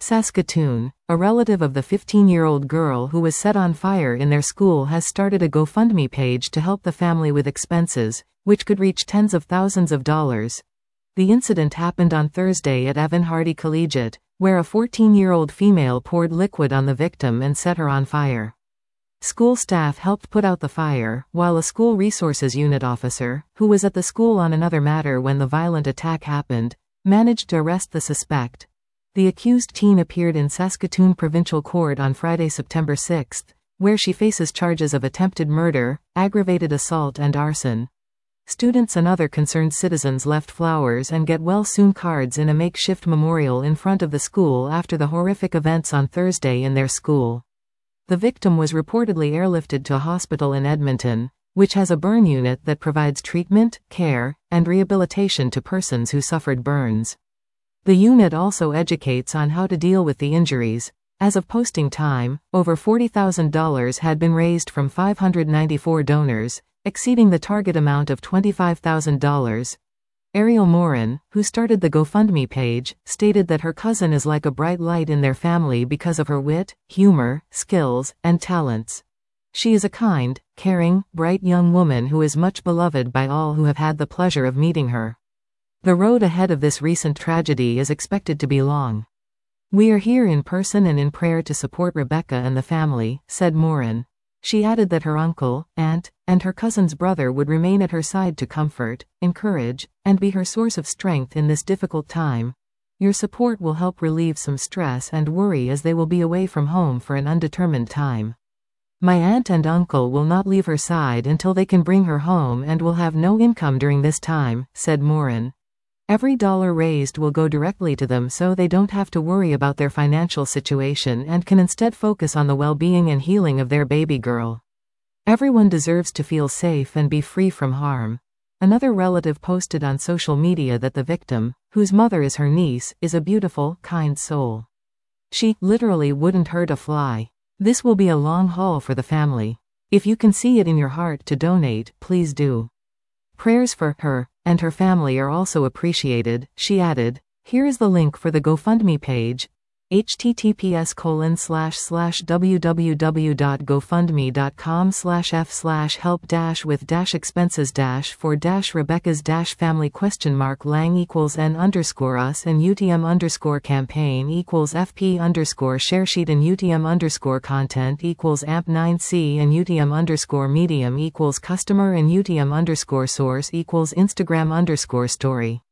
Saskatoon, a relative of the 15-year-old girl who was set on fire in their school has started a GoFundMe page to help the family with expenses, which could reach tens of thousands of dollars. The incident happened on Thursday at Evan Hardy Collegiate, where a 14-year-old female poured liquid on the victim and set her on fire. School staff helped put out the fire, while a school resources unit officer, who was at the school on another matter when the violent attack happened, managed to arrest the suspect. The accused teen appeared in Saskatoon Provincial Court on Friday, September 6, where she faces charges of attempted murder, aggravated assault and arson. Students and other concerned citizens left flowers and get well soon cards in a makeshift memorial in front of the school after the horrific events on Thursday in their school. The victim was reportedly airlifted to a hospital in Edmonton, which has a burn unit that provides treatment, care, and rehabilitation to persons who suffered burns. The unit also educates on how to deal with the injuries. As of posting time, over $40,000 had been raised from 594 donors, exceeding the target amount of $25,000. Ariel Morin, who started the GoFundMe page, stated that her cousin is like a bright light in their family because of her wit, humor, skills, and talents. She is a kind, caring, bright young woman who is much beloved by all who have had the pleasure of meeting her. The road ahead of this recent tragedy is expected to be long. We are here in person and in prayer to support Rebecca and the family, said Morin. She added that her uncle, aunt, and her cousin's brother would remain at her side to comfort, encourage, and be her source of strength in this difficult time. Your support will help relieve some stress and worry as they will be away from home for an undetermined time. My aunt and uncle will not leave her side until they can bring her home and will have no income during this time, said Morin. Every dollar raised will go directly to them so they don't have to worry about their financial situation and can instead focus on the well-being and healing of their baby girl. Everyone deserves to feel safe and be free from harm. Another relative posted on social media that the victim, whose mother is her niece, is a beautiful, kind soul. She literally wouldn't hurt a fly. This will be a long haul for the family. If you can see it in your heart to donate, please do. Prayers for her and her family are also appreciated, she added. Here is the link for the GoFundMe page, https://www.gofundme.com/f/help-with-Rebecca's-family?lang=n_us and UTM_campaign=fp_sharesheet and UTM_content=amp9c and UTM_medium=customer and UTM_source=Instagram_story.